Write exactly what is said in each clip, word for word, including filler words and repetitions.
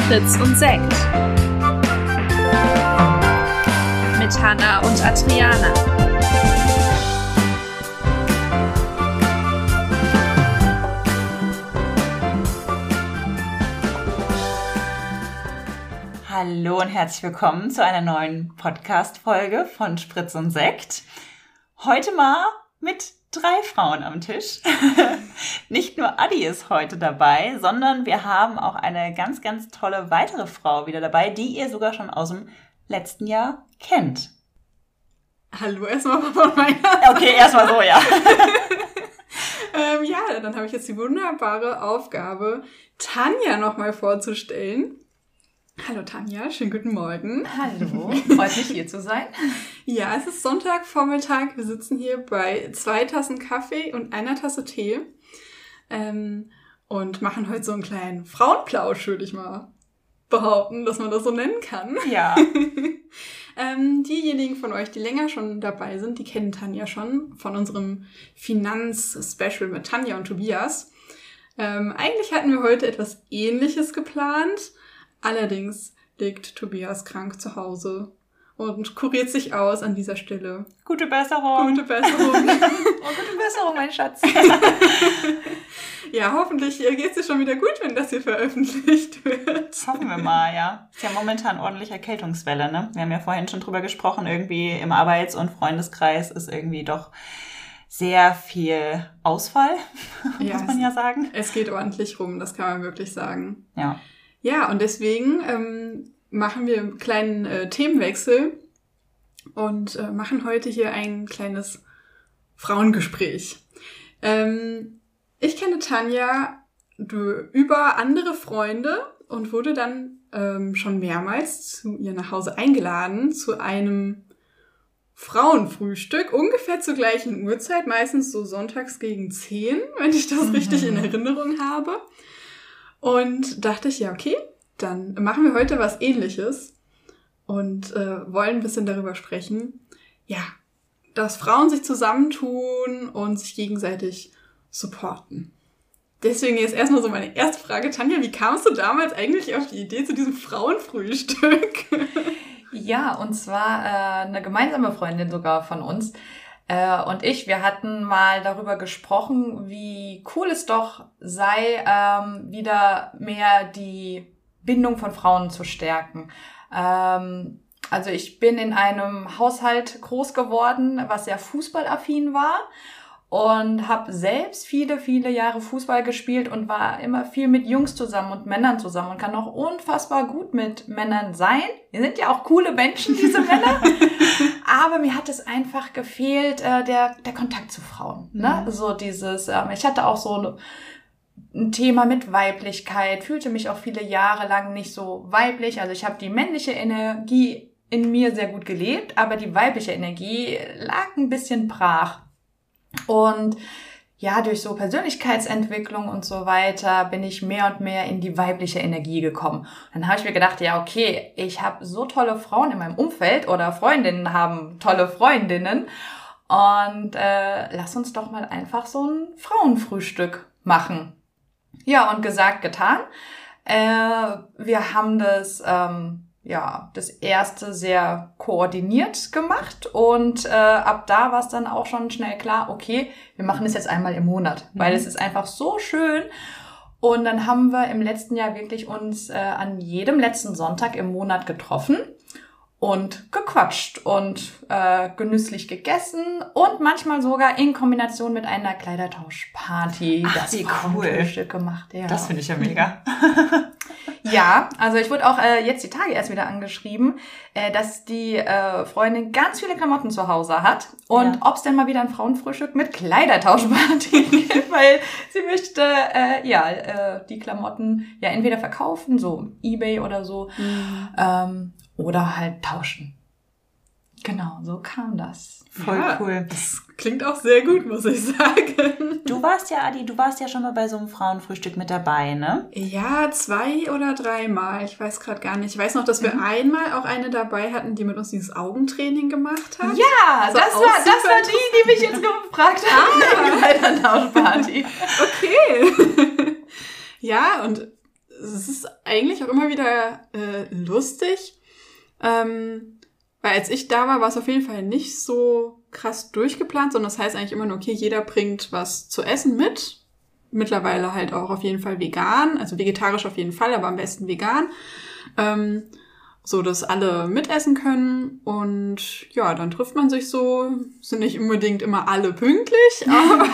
Fritz und Sekt mit Hannah und Adriana. Hallo und herzlich willkommen zu einer neuen Podcast-Folge von Spritz und Sekt. Heute mal mit drei Frauen am Tisch. Nicht nur Adi ist heute dabei, sondern wir haben auch eine ganz, ganz tolle weitere Frau wieder dabei, die ihr sogar schon aus dem letzten Jahr kennt. Hallo erstmal von meiner Seite. Okay, erstmal so, ja. ähm, ja, dann habe ich jetzt die wunderbare Aufgabe, Tanja nochmal vorzustellen. Hallo Tanja, schönen guten Morgen. Hallo, freut mich hier zu sein. Ja, es ist Sonntagvormittag. Wir sitzen hier bei zwei Tassen Kaffee und einer Tasse Tee ähm, und machen heute so einen kleinen Frauenplausch, würde ich mal behaupten, dass man das so nennen kann. Ja. ähm, diejenigen von euch, die länger schon dabei sind, die kennen Tanja schon von unserem Finanz-Special mit Tanja und Tobias. Ähm, eigentlich hatten wir heute etwas Ähnliches geplant. Allerdings liegt Tobias krank zu Hause und kuriert sich aus an dieser Stelle. Gute Besserung. Gute Besserung. Oh, gute Besserung, mein Schatz. Ja, hoffentlich geht es dir schon wieder gut, wenn das hier veröffentlicht wird. Das hoffen wir mal, ja. Ist ja momentan ordentlich Erkältungswelle, ne? Wir haben ja vorhin schon drüber gesprochen, irgendwie im Arbeits- und Freundeskreis ist irgendwie doch sehr viel Ausfall, ja, muss man ja sagen. Es geht ordentlich rum, das kann man wirklich sagen. Ja. Ja, und deswegen ähm, machen wir einen kleinen äh, Themenwechsel und äh, machen heute hier ein kleines Frauengespräch. Ähm, ich kenne Tanja du, über andere Freunde und wurde dann ähm, schon mehrmals zu ihr nach Hause eingeladen zu einem Frauenfrühstück, ungefähr zur gleichen Uhrzeit, meistens so sonntags gegen zehn, wenn ich das mhm. richtig in Erinnerung habe. Und dachte ich, ja, okay, dann machen wir heute was Ähnliches und äh, wollen ein bisschen darüber sprechen, ja, dass Frauen sich zusammentun und sich gegenseitig supporten. Deswegen jetzt erstmal so meine erste Frage, Tanja, wie kamst du damals eigentlich auf die Idee zu diesem Frauenfrühstück? Ja, und zwar äh, eine gemeinsame Freundin sogar von uns. Äh, und ich, wir hatten mal darüber gesprochen, wie cool es doch sei, ähm, wieder mehr die Bindung von Frauen zu stärken. Ähm, also ich bin in einem Haushalt groß geworden, was sehr fußballaffin war und habe selbst viele, viele Jahre Fußball gespielt und war immer viel mit Jungs zusammen und Männern zusammen und kann auch unfassbar gut mit Männern sein. Die sind ja auch coole Menschen, diese Männer. Aber mir hat es einfach gefehlt, äh, der der Kontakt zu Frauen. Ne? Mhm. So dieses, ähm, ich hatte auch so ein, ein Thema mit Weiblichkeit, fühlte mich auch viele Jahre lang nicht so weiblich. Also ich habe die männliche Energie in mir sehr gut gelebt, aber die weibliche Energie lag ein bisschen brach. Und ja, durch so Persönlichkeitsentwicklung und so weiter bin ich mehr und mehr in die weibliche Energie gekommen. Dann habe ich mir gedacht, ja okay, ich habe so tolle Frauen in meinem Umfeld oder Freundinnen haben tolle Freundinnen und äh, lass uns doch mal einfach so ein Frauenfrühstück machen. Ja, und gesagt, getan. Äh, wir haben das... Ähm, ja, das erste sehr koordiniert gemacht und äh, ab da war es dann auch schon schnell klar, okay, wir machen es jetzt einmal im Monat, mhm. weil es ist einfach so schön. Und dann haben wir im letzten Jahr wirklich uns äh, an jedem letzten Sonntag im Monat getroffen und gequatscht und äh, genüsslich gegessen und manchmal sogar in Kombination mit einer Kleidertauschparty Ach, das wie Frauenfrühstück gemacht. Ja. Das finde ich ja mega. Ja, also ich wurde auch äh, jetzt die Tage erst wieder angeschrieben, äh, dass die äh, Freundin ganz viele Klamotten zu Hause hat und ja. ob es denn mal wieder ein Frauenfrühstück mit Kleidertauschparty gibt, weil sie möchte äh, ja äh, die Klamotten ja entweder verkaufen, so eBay oder so, mhm. ähm, oder halt tauschen. Genau, so kam das. Voll ja, cool. Das klingt auch sehr gut, muss ich sagen. Du warst ja, Adi, du warst ja schon mal bei so einem Frauenfrühstück mit dabei, ne? Ja, zwei oder dreimal. Ich weiß gerade gar nicht. Ich weiß noch, dass wir mhm. einmal auch eine dabei hatten, die mit uns dieses Augentraining gemacht hat. Ja, also das, war, das war die, die mich jetzt gefragt hat. Ah, Kleidertauschparty. Okay. Ja, und es ist eigentlich auch immer wieder äh, lustig, ähm, weil als ich da war, war es auf jeden Fall nicht so krass durchgeplant, sondern das heißt eigentlich immer nur, okay, jeder bringt was zu essen mit. Mittlerweile halt auch auf jeden Fall vegan, also vegetarisch auf jeden Fall, aber am besten vegan. Ähm, so, dass alle mitessen können und ja, dann trifft man sich so, sind nicht unbedingt immer alle pünktlich, aber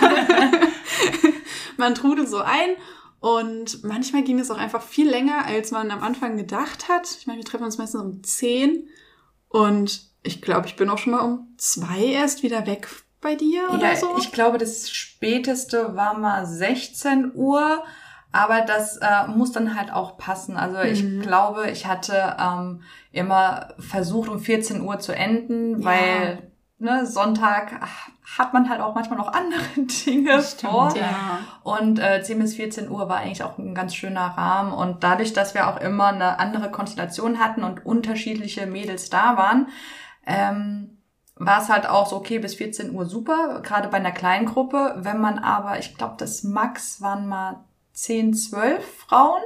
man trudelt so ein und manchmal ging es auch einfach viel länger, als man am Anfang gedacht hat. Ich meine, wir treffen uns meistens um zehn und ich glaube, ich bin auch schon mal um zwei erst wieder weg bei dir oder ja, so. Ich glaube, das späteste war mal sechzehn Uhr, aber das äh, muss dann halt auch passen. Also mhm. ich glaube, ich hatte ähm, immer versucht, um vierzehn Uhr zu enden, ja. weil ne, Sonntag ach, hat man halt auch manchmal noch andere Dinge Stimmt, vor. Ja. Und äh, zehn bis vierzehn Uhr war eigentlich auch ein ganz schöner Rahmen. Und dadurch, dass wir auch immer eine andere Konstellation hatten und unterschiedliche Mädels da waren, ähm, war es halt auch so, okay, bis vierzehn Uhr super, gerade bei einer kleinen Gruppe. Wenn man aber, ich glaube, das Max waren mal zehn, zwölf Frauen,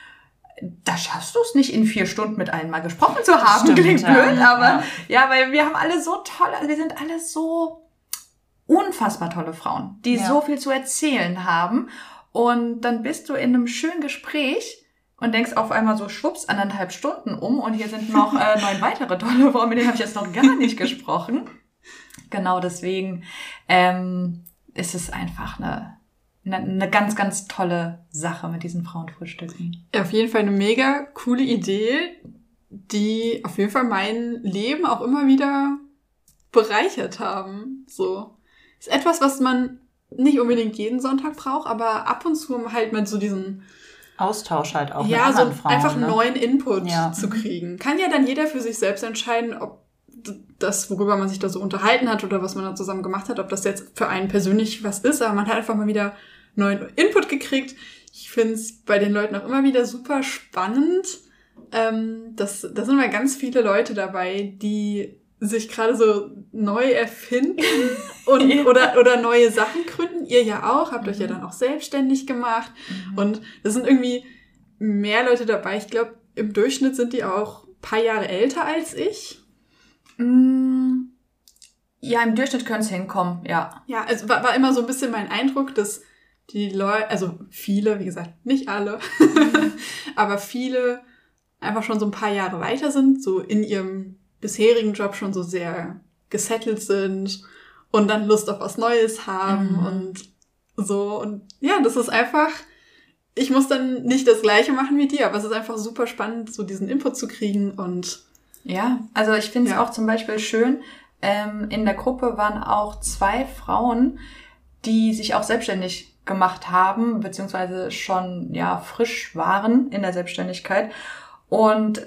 da schaffst du es nicht, in vier Stunden mit allen mal gesprochen zu haben. Stimmt, Klingt ja. blöd, aber ja. ja, weil wir haben alle so tolle, also wir sind alle so unfassbar tolle Frauen, die Ja. so viel zu erzählen haben. Und dann bist du in einem schönen Gespräch und denkst auf einmal so, schwupps, anderthalb Stunden um und hier sind noch äh, neun weitere tolle Frauen, mit denen habe ich jetzt noch gar nicht gesprochen. Genau deswegen ähm, ist es einfach eine, eine, eine ganz, ganz tolle Sache mit diesen Frauenfrühstücken. Ja, auf jeden Fall eine mega coole Idee, die auf jeden Fall mein Leben auch immer wieder bereichert haben. So. Ist etwas, was man nicht unbedingt jeden Sonntag braucht, aber ab und zu halt mit so diesen Austausch halt auch ja, mit so anderen Frauen. einfach ne? neuen Input Ja. zu kriegen. Kann ja dann jeder für sich selbst entscheiden, ob das, worüber man sich da so unterhalten hat oder was man da zusammen gemacht hat, ob das jetzt für einen persönlich was ist, aber man hat einfach mal wieder neuen Input gekriegt. Ich finde es bei den Leuten auch immer wieder super spannend. Ähm, das, da sind mal ganz viele Leute dabei, die sich gerade so neu erfinden und Ja. oder oder neue Sachen gründen. Ihr ja auch, habt euch ja dann auch selbstständig gemacht. Mhm. Und es sind irgendwie mehr Leute dabei. Ich glaube, im Durchschnitt sind die auch ein paar Jahre älter als ich. Mm, ja, im Durchschnitt könnte es hinkommen, ja. Ja, also war, war immer so ein bisschen mein Eindruck, dass die Leute, also viele, wie gesagt, nicht alle, aber viele einfach schon so ein paar Jahre weiter sind, so in ihrem bisherigen Job schon so sehr gesettelt sind und dann Lust auf was Neues haben Mhm. und so. Und ja, das ist einfach, ich muss dann nicht das Gleiche machen wie dir, aber es ist einfach super spannend, so diesen Input zu kriegen und Ja, also ich finde es Ja. auch zum Beispiel schön, ähm, in der Gruppe waren auch zwei Frauen, die sich auch selbstständig gemacht haben, beziehungsweise schon ja frisch waren in der Selbstständigkeit. Und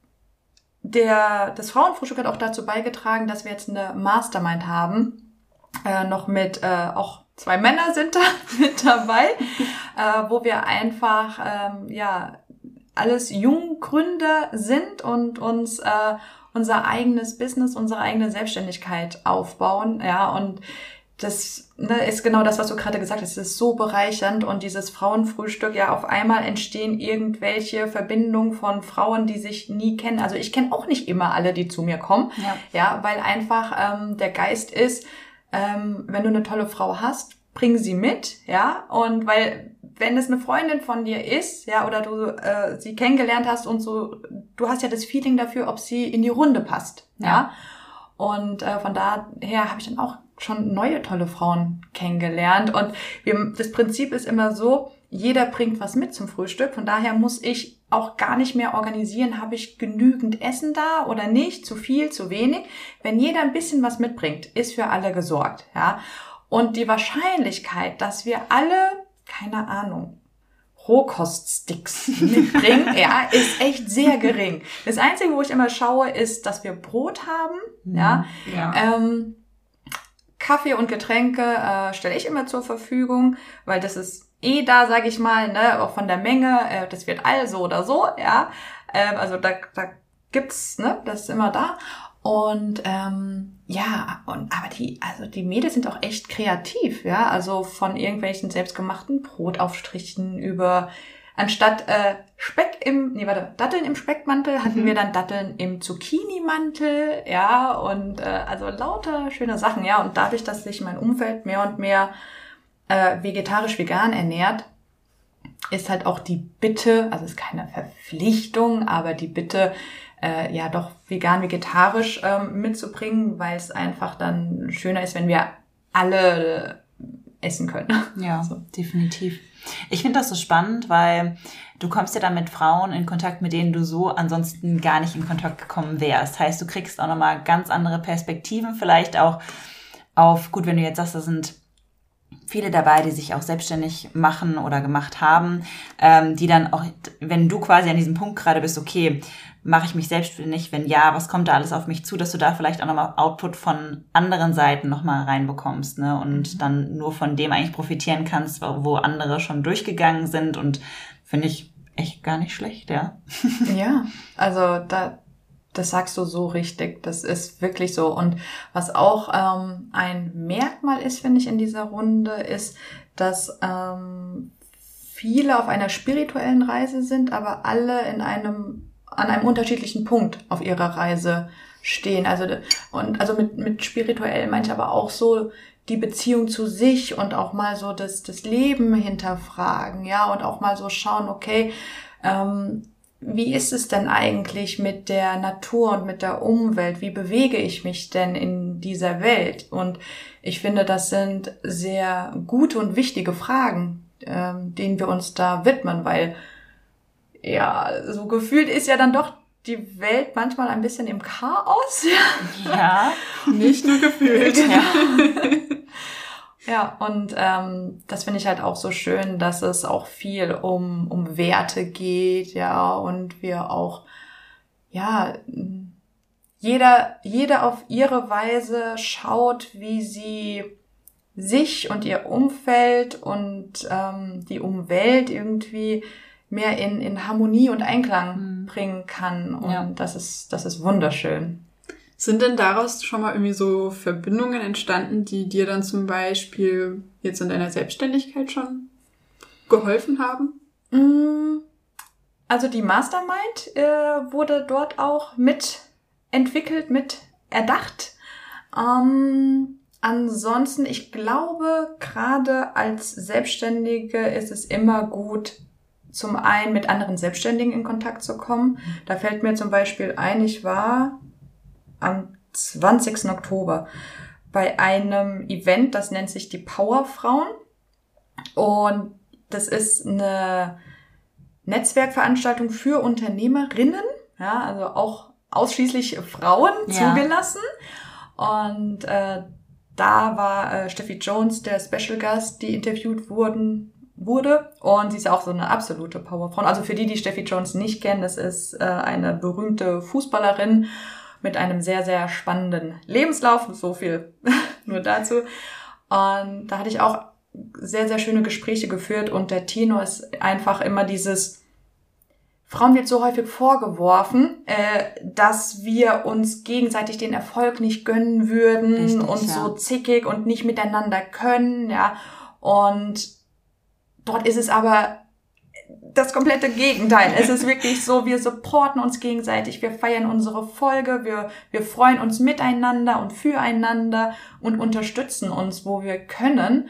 der das Frauenfrühstück hat auch dazu beigetragen, dass wir jetzt eine Mastermind haben, äh, noch mit äh, auch zwei Männer sind da mit dabei, äh, wo wir einfach ähm, ja alles Junggründer sind und uns äh, unser eigenes Business, unsere eigene Selbstständigkeit aufbauen, ja, und das ne, ist genau das, was du gerade gesagt hast. Es ist so bereichernd und dieses Frauenfrühstück, ja, auf einmal entstehen irgendwelche Verbindungen von Frauen, die sich nie kennen. Also ich kenne auch nicht immer alle, die zu mir kommen, Ja. ja, weil einfach ähm, der Geist ist, ähm, wenn du eine tolle Frau hast, bring sie mit, ja, und weil wenn es eine Freundin von dir ist, ja, oder du äh, sie kennengelernt hast und so, du hast ja das Feeling dafür, ob sie in die Runde passt, ja, Ja. und äh, von daher habe ich dann auch schon neue tolle Frauen kennengelernt und wir, das Prinzip ist immer so, jeder bringt was mit zum Frühstück, von daher muss ich auch gar nicht mehr organisieren, habe ich genügend Essen da oder nicht, zu viel, zu wenig. Wenn jeder ein bisschen was mitbringt, ist für alle gesorgt, ja. Und die Wahrscheinlichkeit, dass wir alle, keine Ahnung, Rohkoststicks mitbringen, ja, ist echt sehr gering. Das Einzige, wo ich immer schaue, ist, dass wir Brot haben, ja. ja. Ähm, Kaffee und Getränke äh, stelle ich immer zur Verfügung, weil das ist eh da, sage ich mal, ne, auch von der Menge, äh, das wird all so oder so, ja. Ähm, also da, da gibt's, ne, das ist immer da. Und ähm, ja, und aber die, also die Mädels sind auch echt kreativ, ja. Also von irgendwelchen selbstgemachten Brotaufstrichen über anstatt äh, Speck im, nee, warte, Datteln im Speckmantel hatten mhm. wir dann Datteln im Zucchini-Mantel, ja, und äh, also lauter schöne Sachen, ja, und dadurch, dass sich mein Umfeld mehr und mehr äh, vegetarisch-vegan ernährt, ist halt auch die Bitte, also ist keine Verpflichtung, aber die Bitte, äh, ja doch vegan-vegetarisch ähm, mitzubringen, weil es einfach dann schöner ist, wenn wir alle essen können. Ja, so. Definitiv. Ich finde das so spannend, weil du kommst ja dann mit Frauen in Kontakt, mit denen du so ansonsten gar nicht in Kontakt gekommen wärst. Heißt, du kriegst auch nochmal ganz andere Perspektiven, vielleicht auch auf, gut, wenn du jetzt sagst, da sind viele dabei, die sich auch selbstständig machen oder gemacht haben, ähm, die dann auch, wenn du quasi an diesem Punkt gerade bist, okay, mache ich mich selbstständig, wenn ja, was kommt da alles auf mich zu, dass du da vielleicht auch nochmal Output von anderen Seiten nochmal reinbekommst, ne, und mhm. dann nur von dem eigentlich profitieren kannst, wo andere schon durchgegangen sind, und finde ich echt gar nicht schlecht, ja. Ja, also da, das sagst du so richtig, das ist wirklich so. Und was auch ähm, ein Merkmal ist, finde ich, in dieser Runde, ist, dass ähm, viele auf einer spirituellen Reise sind, aber alle in einem an einem unterschiedlichen Punkt auf ihrer Reise stehen. Also und also mit mit spirituell meine ich aber auch so die Beziehung zu sich und auch mal so das das Leben hinterfragen, ja, und auch mal so schauen, okay, ähm, wie ist es denn eigentlich mit der Natur und mit der Umwelt? Wie bewege ich mich denn in dieser Welt? Und ich finde, das sind sehr gute und wichtige Fragen, ähm, denen wir uns da widmen, weil ja, so gefühlt ist ja dann doch die Welt manchmal ein bisschen im Chaos. Ja, nicht nur gefühlt. Ja, ja, und ähm, das finde ich halt auch so schön, dass es auch viel um um Werte geht, ja, und wir auch, ja, jeder jeder auf ihre Weise schaut, wie sie sich und ihr Umfeld und ähm, die Umwelt irgendwie mehr in, in Harmonie und Einklang mhm. bringen kann. Und ja. das ist, das ist wunderschön. Sind denn daraus schon mal irgendwie so Verbindungen entstanden, die dir dann zum Beispiel jetzt in deiner Selbstständigkeit schon geholfen haben? Also die Mastermind äh, wurde dort auch mit entwickelt, mit erdacht. Ähm, ansonsten, ich glaube, gerade als Selbstständige ist es immer gut, zum einen mit anderen Selbstständigen in Kontakt zu kommen. Da fällt mir zum Beispiel ein, ich war am zwanzigsten Oktober bei einem Event, das nennt sich die Powerfrauen. Und das ist eine Netzwerkveranstaltung für Unternehmerinnen, ja, also auch ausschließlich Frauen ja. zugelassen. Und äh, da war äh, Steffi Jones, der Special Guest, die interviewt wurden, wurde. Und sie ist auch so eine absolute Powerfrau. Also für die, die Steffi Jones nicht kennen, das ist äh, eine berühmte Fußballerin mit einem sehr, sehr spannenden Lebenslauf. So viel nur dazu. Und da hatte ich auch sehr, sehr schöne Gespräche geführt. Und der Tenor ist einfach immer dieses, Frauen wird so häufig vorgeworfen, äh, dass wir uns gegenseitig den Erfolg nicht gönnen würden. Richtig, und ja. so zickig und nicht miteinander können, ja. Und dort ist es aber das komplette Gegenteil. Es ist wirklich so, wir supporten uns gegenseitig, wir feiern unsere Folge, wir wir freuen uns miteinander und füreinander und unterstützen uns, wo wir können.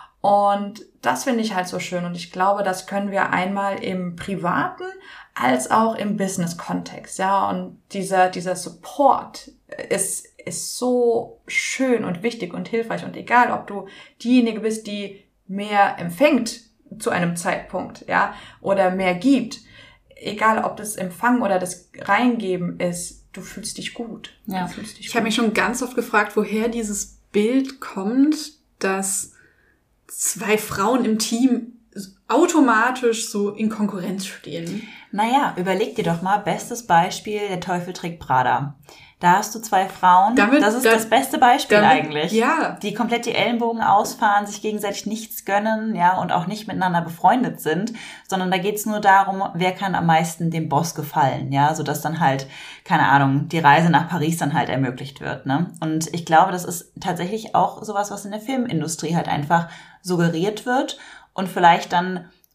Und das finde ich halt so schön. Und ich glaube, das können wir einmal im privaten als auch im Business-Kontext. Ja, und dieser dieser Support ist ist so schön und wichtig und hilfreich. Und egal, ob du diejenige bist, die mehr empfängt zu einem Zeitpunkt, ja, oder mehr gibt, egal ob das Empfangen oder das Reingeben ist, du fühlst dich gut. Ja. Du fühlst dich Ich habe mich schon ganz oft gefragt, woher dieses Bild kommt, dass zwei Frauen im Team automatisch so in Konkurrenz stehen. Naja, überleg dir doch mal, bestes Beispiel, der Teufel trägt Prada. Da hast du zwei Frauen, damit, das ist da, das beste Beispiel damit, eigentlich, ja. die komplett die Ellenbogen ausfahren, sich gegenseitig nichts gönnen, ja, und auch nicht miteinander befreundet sind, sondern da geht's nur darum, wer kann am meisten dem Boss gefallen, ja, sodass dann halt, keine Ahnung, die Reise nach Paris dann halt ermöglicht wird, ne? Und ich glaube, das ist tatsächlich auch sowas, was in der Filmindustrie halt einfach suggeriert wird und vielleicht dann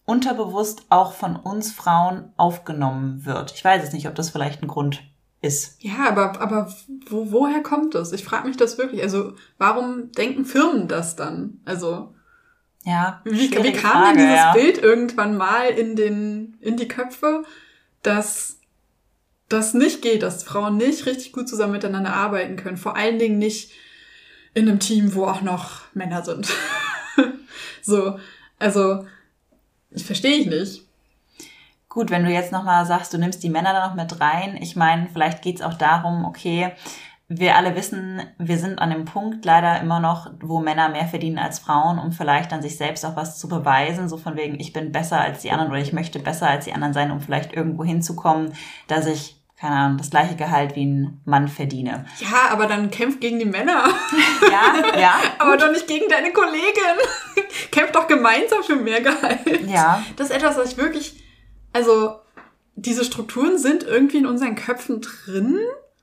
unterbewusst auch von uns Frauen aufgenommen wird. Ich weiß es nicht, ob das vielleicht ein Grund ist. Ja, aber, aber wo, woher kommt das? Ich frage mich das wirklich. Also, warum denken Firmen das dann? Also, ja, wie, wie kam Frage, denn dieses ja. Bild irgendwann mal in den, in die Köpfe, dass das nicht geht, dass Frauen nicht richtig gut zusammen miteinander arbeiten können? Vor allen Dingen nicht in einem Team, wo auch noch Männer sind. So, also, das verstehe ich nicht. Gut, wenn du jetzt nochmal sagst, du nimmst die Männer da noch mit rein. Ich meine, vielleicht geht's auch darum, okay, wir alle wissen, wir sind an dem Punkt leider immer noch, wo Männer mehr verdienen als Frauen, um vielleicht an sich selbst auch was zu beweisen. So von wegen, ich bin besser als die anderen oder ich möchte besser als die anderen sein, um vielleicht irgendwo hinzukommen, dass ich, keine Ahnung, das gleiche Gehalt wie ein Mann verdiene. Ja, aber dann kämpf gegen die Männer. Ja, ja. Aber doch nicht gegen deine Kollegin. Kämpf doch gemeinsam für mehr Gehalt. Ja. Das ist etwas, was ich wirklich, also diese Strukturen sind irgendwie in unseren Köpfen drin,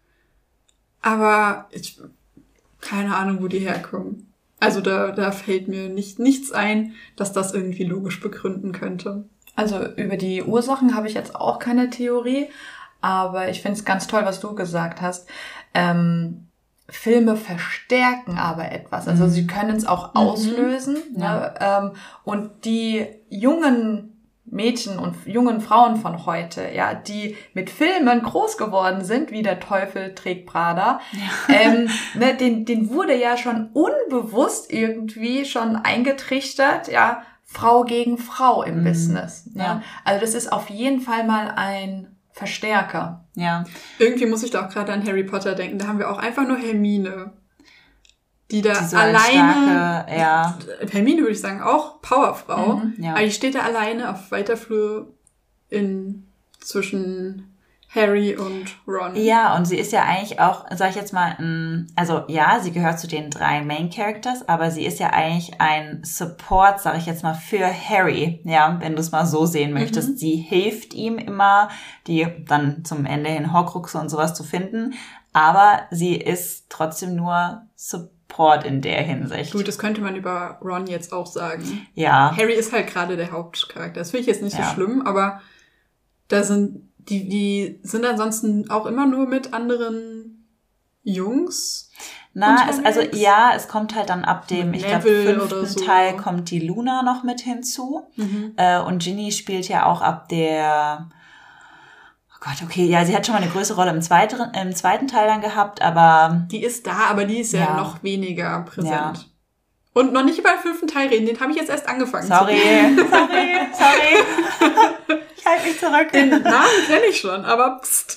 aber ich, keine Ahnung, wo die herkommen. Also da, da fällt mir nicht nichts ein, dass das irgendwie logisch begründen könnte. Also über die Ursachen habe ich jetzt auch keine Theorie, aber ich finde es ganz toll, was du gesagt hast. Ähm, Filme verstärken aber etwas. Also sie können es auch auslösen. Mhm. Ne? Ähm, und die jungen Mädchen und jungen Frauen von heute, ja, die mit Filmen groß geworden sind, wie Der Teufel trägt Prada, ja. ähm, ne, den, den wurde ja schon unbewusst irgendwie schon eingetrichtert, ja, Frau gegen Frau im mhm. Business. Ne? Ja. Also das ist auf jeden Fall mal ein Verstärker. Ja. Irgendwie muss ich da auch gerade an Harry Potter denken. Da haben wir auch einfach nur Hermine, die da die so alleine, starke, ja. Hermine würde ich sagen, auch Powerfrau, Mhm, ja. aber die steht da alleine auf weiter Flur in, zwischen Harry und Ron. Ja, und sie ist ja eigentlich auch, sag ich jetzt mal, ein, also ja, sie gehört zu den drei Main Characters, aber sie ist ja eigentlich ein Support, sag ich jetzt mal, für Harry, ja, wenn du es mal so sehen möchtest. Mhm. Sie hilft ihm immer, die dann zum Ende hin Horcruxe und sowas zu finden, aber sie ist trotzdem nur Support in der Hinsicht. Gut, das könnte man über Ron jetzt auch sagen. Ja. Harry ist halt gerade der Hauptcharakter. Das finde ich jetzt nicht ja. so schlimm, aber da sind die die sind ansonsten auch immer nur mit anderen Jungs. Na, es, also ja, es kommt halt dann ab dem, ich glaube, fünften so. Teil kommt die Luna noch mit hinzu. Mhm. Äh, und Ginny spielt ja auch ab der Oh Gott, okay, ja, sie hat schon mal eine größere Rolle im zweiten, im zweiten Teil dann gehabt, aber... Die ist da, aber die ist ja, ja noch weniger präsent. Ja. Und noch nicht über den fünften Teil reden, den habe ich jetzt erst angefangen sorry, zu Sorry, sorry, ich halte mich zurück. Den Namen kenne ich schon, aber pst.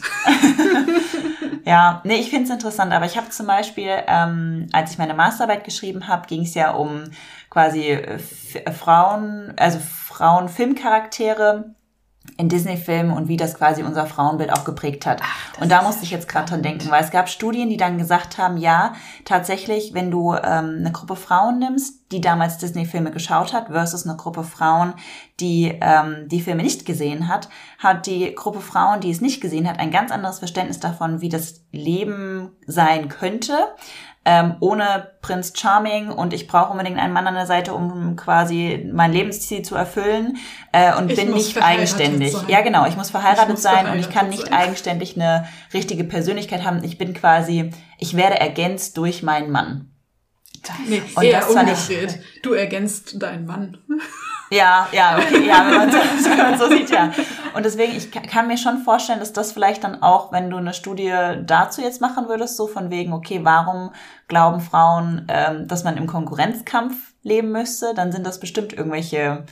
Ja, nee, ich finde es interessant, aber ich habe zum Beispiel, ähm, als ich meine Masterarbeit geschrieben habe, ging es ja um quasi F- Frauen, also Frauen-Filmcharaktere in Disney-Filmen und wie das quasi unser Frauenbild auch geprägt hat. Ach, und da musste ich jetzt gerade dran denken, weil es gab Studien, die dann gesagt haben, ja, tatsächlich, wenn du ähm, eine Gruppe Frauen nimmst, die damals Disney-Filme geschaut hat, versus eine Gruppe Frauen, die ähm, die Filme nicht gesehen hat, hat die Gruppe Frauen, die es nicht gesehen hat, ein ganz anderes Verständnis davon, wie das Leben sein könnte. Ähm, ohne Prinz Charming und ich brauche unbedingt einen Mann an der Seite, um quasi mein Lebensziel zu erfüllen äh, und ich bin nicht eigenständig. Sein. Ja, genau, ich muss verheiratet ich muss sein verheiratet und ich kann nicht sein. eigenständig eine richtige Persönlichkeit haben. Ich bin quasi, ich werde ergänzt durch meinen Mann. Nee, und eher das fand umgedreht. Ich, du ergänzt deinen Mann. Ja, ja, okay, ja, wenn man so, wenn man so sieht, ja. Und deswegen, ich kann mir schon vorstellen, dass das vielleicht dann auch, wenn du eine Studie dazu jetzt machen würdest, so von wegen, okay, warum glauben Frauen, ähm, dass man im Konkurrenzkampf leben müsste, dann sind das bestimmt irgendwelche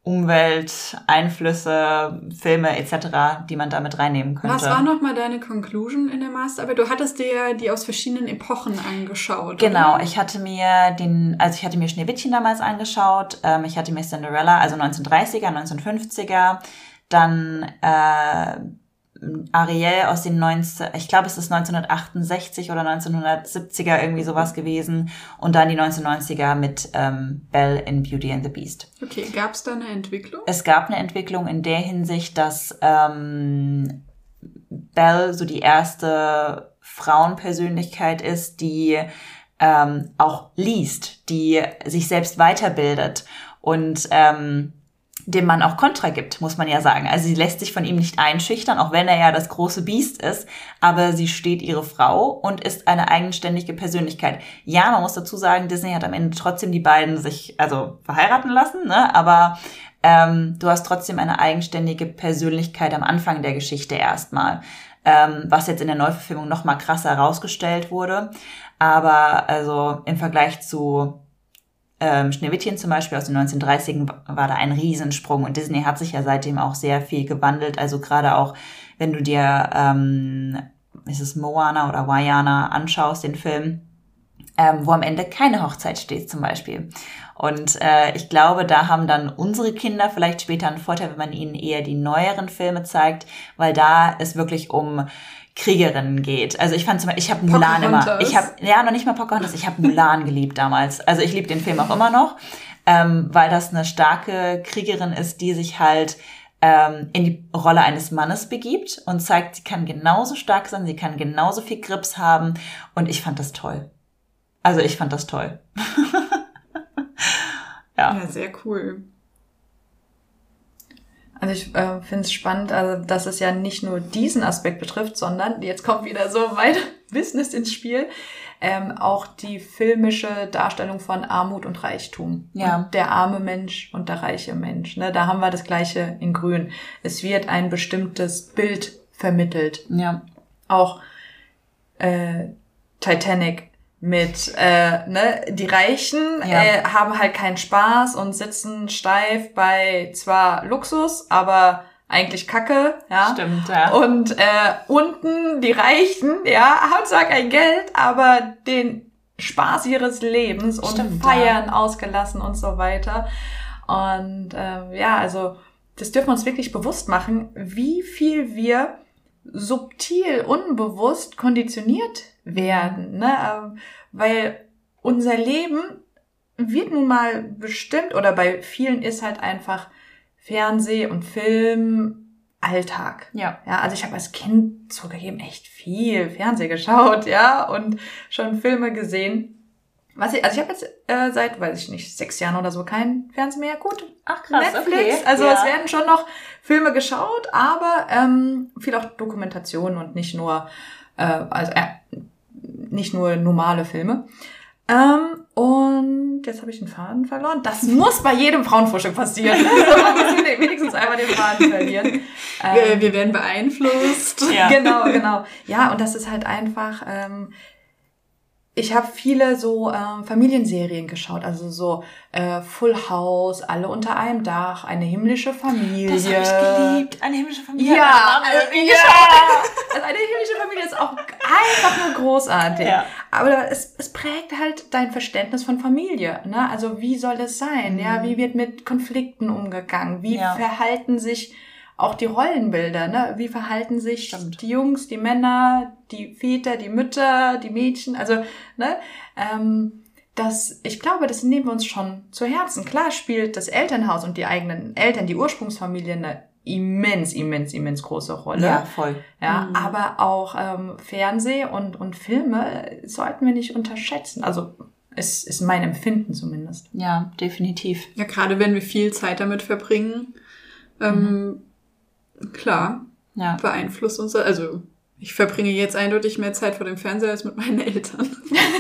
Umwelteinflüsse, Filme et cetera, die man da mit reinnehmen könnte. Was war nochmal deine Conclusion in der Masterarbeit? Du hattest dir ja die aus verschiedenen Epochen angeschaut. Genau, oder? ich hatte mir den, also ich hatte mir Schneewittchen damals angeschaut, ähm, ich hatte mir Cinderella, also neunzehnhundertdreißiger, neunzehnhundertfünfziger, dann äh, Ariel aus den neunzehn, ich glaube, es ist neunzehnhundertachtundsechzig oder neunzehnhundertsiebziger irgendwie sowas gewesen und dann die neunzehnhundertneunziger mit ähm, Belle in Beauty and the Beast. Okay, gab es da eine Entwicklung? Es gab eine Entwicklung in der Hinsicht, dass ähm, Belle so die erste Frauenpersönlichkeit ist, die ähm, auch liest, die sich selbst weiterbildet und ähm, dem Mann auch Kontra gibt, muss man ja sagen. Also sie lässt sich von ihm nicht einschüchtern, auch wenn er ja das große Biest ist, aber sie steht ihre Frau und ist eine eigenständige Persönlichkeit. Ja, man muss dazu sagen, Disney hat am Ende trotzdem die beiden sich also verheiraten lassen, ne? Aber ähm, du hast trotzdem eine eigenständige Persönlichkeit am Anfang der Geschichte erstmal, ähm, was jetzt in der Neuverfilmung noch mal krasser herausgestellt wurde. Aber also im Vergleich zu Ähm, Schneewittchen zum Beispiel aus den neunzehnhundertdreißigern war da ein Riesensprung und Disney hat sich ja seitdem auch sehr viel gewandelt, also gerade auch, wenn du dir ähm, ist es Moana oder Vaiana anschaust, den Film, ähm, wo am Ende keine Hochzeit steht zum Beispiel. Und äh, ich glaube, da haben dann unsere Kinder vielleicht später einen Vorteil, wenn man ihnen eher die neueren Filme zeigt, weil da es wirklich um Kriegerinnen geht. Also ich fand zum Beispiel, ich habe Mulan immer, ich habe, ja, noch nicht mal Pocahontas, ich habe Mulan geliebt damals. Also ich liebe den Film auch immer noch, ähm, weil das eine starke Kriegerin ist, die sich halt ähm, in die Rolle eines Mannes begibt und zeigt, sie kann genauso stark sein, sie kann genauso viel Grips haben und ich fand das toll. Also ich fand das toll. ja. Ja, sehr cool. Also ich äh, finde es spannend, also dass es ja nicht nur diesen Aspekt betrifft, sondern, jetzt kommt wieder so weit Business ins Spiel, ähm, auch die filmische Darstellung von Armut und Reichtum. Ja. Und der arme Mensch und der reiche Mensch. Ne? Da haben wir das Gleiche in Grün. Es wird ein bestimmtes Bild vermittelt. Ja. Auch äh, Titanic mit, äh, ne, die Reichen Ja. äh, haben halt keinen Spaß und sitzen steif bei zwar Luxus, aber eigentlich Kacke, ja. Stimmt, ja. Und äh, unten die Reichen, ja, haben zwar kein Geld, aber den Spaß ihres Lebens und Stimmt, feiern ja. ausgelassen und so weiter. Und äh, ja, also das dürfen wir uns wirklich bewusst machen, wie viel wir subtil, unbewusst konditioniert werden, ne? Ähm, weil unser Leben wird nun mal bestimmt, oder bei vielen ist halt einfach Fernseh und Film Alltag. Ja. Ja, also ich habe als Kind zugegeben echt viel Fernseh geschaut, ja, und schon Filme gesehen. Was ich, also ich habe jetzt äh, seit, weiß ich nicht, sechs Jahren oder so kein Fernsehen mehr. Gut, Ach krass, Netflix. okay. Also ja. es werden schon noch Filme geschaut, aber ähm, viel auch Dokumentationen und nicht nur, äh, also äh, nicht nur normale Filme. Ähm, und jetzt habe ich den Faden verloren. Das muss bei jedem Frauenfrühstück passieren. Also man muss wenigstens einmal den Faden verlieren. Ähm, Wir, wir werden beeinflusst. Ja. Genau, genau. Ja, und das ist halt einfach, ähm, ich habe viele so ähm, Familienserien geschaut, also so äh, Full House, alle unter einem Dach, eine himmlische Familie. Das habe ich geliebt. Eine himmlische Familie. Ja, hat meine Mama äh, irgendwie ja. geschaut. Also eine himmlische Familie ist auch einfach nur großartig. Ja. Aber es, es prägt halt dein Verständnis von Familie. Ne? Also wie soll es sein? Mhm. Ja, wie wird mit Konflikten umgegangen? Wie Ja. verhalten sich auch die Rollenbilder? Ne? Wie verhalten sich Stimmt. die Jungs, die Männer, die Väter, die Mütter, die Mädchen? Also ne, ähm, das, ich glaube, das nehmen wir uns schon zu Herzen. Klar spielt das Elternhaus und die eigenen Eltern, die Ursprungsfamilie, eine immens, immens, immens große Rolle. Ja, voll. Ja, Mhm. aber auch ähm, Fernseh und, und Filme sollten wir nicht unterschätzen. Also es ist mein Empfinden zumindest. Ja, definitiv. Ja, gerade wenn wir viel Zeit damit verbringen, ähm, klar, Ja. beeinflusst uns. Also ich verbringe jetzt eindeutig mehr Zeit vor dem Fernseher als mit meinen Eltern.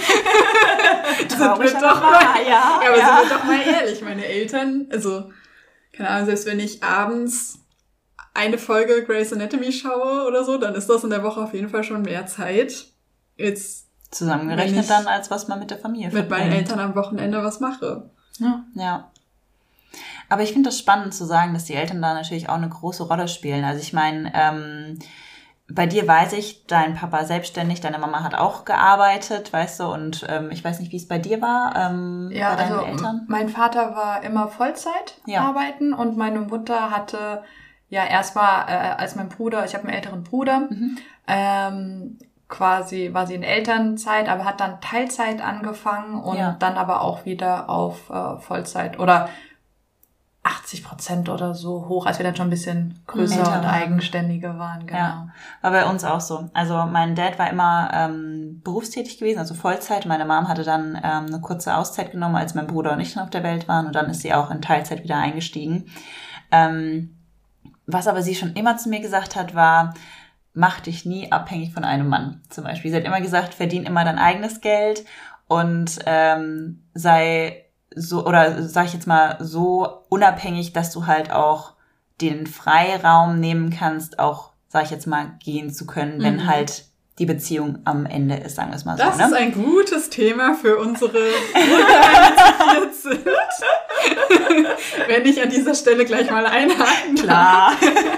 Traurig, Sind wir aber doch mal, wahr, ja. ja, aber ja. sind wir doch mal ehrlich, meine Eltern, also, keine Ahnung, selbst wenn ich abends eine Folge Grey's Anatomy schaue oder so, dann ist das in der Woche auf jeden Fall schon mehr Zeit, jetzt Zusammengerechnet Wenn ich dann, als was man mit der Familie mit meinen verbringt. Eltern am Wochenende was mache. Ja. Ja. Aber ich finde das spannend zu sagen, dass die Eltern da natürlich auch eine große Rolle spielen. Also ich meine, ähm, bei dir weiß ich, dein Papa selbstständig, deine Mama hat auch gearbeitet, weißt du, und ähm, ich weiß nicht, wie es bei dir war, ähm, Ja, bei deinen also Eltern. mein Vater war immer Vollzeit Ja. arbeiten und meine Mutter hatte ja erstmal äh, als mein Bruder, ich habe einen älteren Bruder, Mhm. ähm, quasi war sie in Elternzeit, aber hat dann Teilzeit angefangen und Ja. dann aber auch wieder auf äh, Vollzeit oder achtzig Prozent oder so hoch, als wir dann schon ein bisschen größer Älter und waren. eigenständiger waren, genau. Ja, war bei uns auch so. Also mein Dad war immer ähm, berufstätig gewesen, also Vollzeit. Meine Mom hatte dann ähm, eine kurze Auszeit genommen, als mein Bruder und ich dann auf der Welt waren. Und dann ist sie auch in Teilzeit wieder eingestiegen. Ähm, was aber sie schon immer zu mir gesagt hat, war, mach dich nie abhängig von einem Mann zum Beispiel. Sie hat immer gesagt, verdien immer dein eigenes Geld und ähm, sei so, oder sag ich jetzt mal, so unabhängig, dass du halt auch den Freiraum nehmen kannst, auch, sag ich jetzt mal, gehen zu können, wenn mhm. halt die Beziehung am Ende ist, sagen wir es mal das so. Das ist ne? ein gutes Thema für unsere Ruhe sind. Wenn ich an dieser Stelle gleich mal einhaken Klar.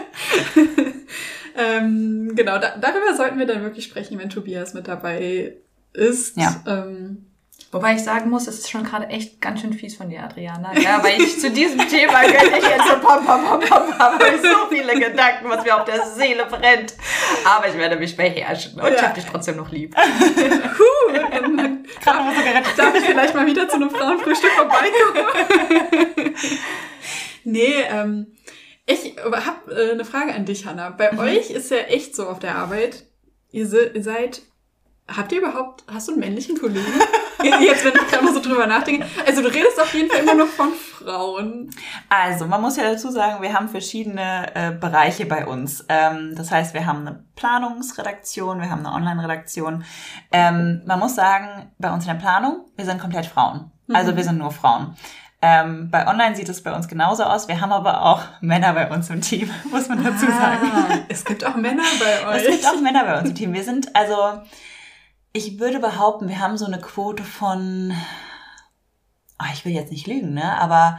ähm, genau, da, darüber sollten wir dann wirklich sprechen, wenn Tobias mit dabei ist. Ja. Ähm, Wobei ich sagen muss, es ist schon gerade echt ganz schön fies von dir, Adriana. Ja, weil ich zu diesem Thema könnte ich jetzt so pam, pam, pam, pam, pam, habe ich so viele Gedanken, was mir auf der Seele brennt. Aber ich werde mich beherrschen und ja. ich habe dich trotzdem noch lieb. Puh, dann darf, darf ich vielleicht mal wieder zu einem Frauenfrühstück vorbeikommen? Nee, ähm, ich habe äh, eine Frage an dich, Hannah. Bei mhm. euch ist ja echt so auf der Arbeit, ihr, se- ihr seid... Habt ihr überhaupt, hast du einen männlichen Kollegen? Jetzt, wenn ich gerade mal so drüber nachdenke. Also du redest auf jeden Fall immer nur von Frauen. Also man muss ja dazu sagen, wir haben verschiedene äh, Bereiche bei uns. Ähm, das heißt, wir haben eine Planungsredaktion, wir haben eine Online-Redaktion. Ähm, man muss sagen, bei uns in der Planung, wir sind komplett Frauen. Also mhm. wir sind nur Frauen. Ähm, bei Online sieht es bei uns genauso aus. Wir haben aber auch Männer bei uns im Team, muss man dazu sagen. Ah, es gibt auch Männer bei euch. Es gibt auch Männer bei uns im Team. Wir sind also... Ich würde behaupten, wir haben so eine Quote von, oh, ich will jetzt nicht lügen, ne, aber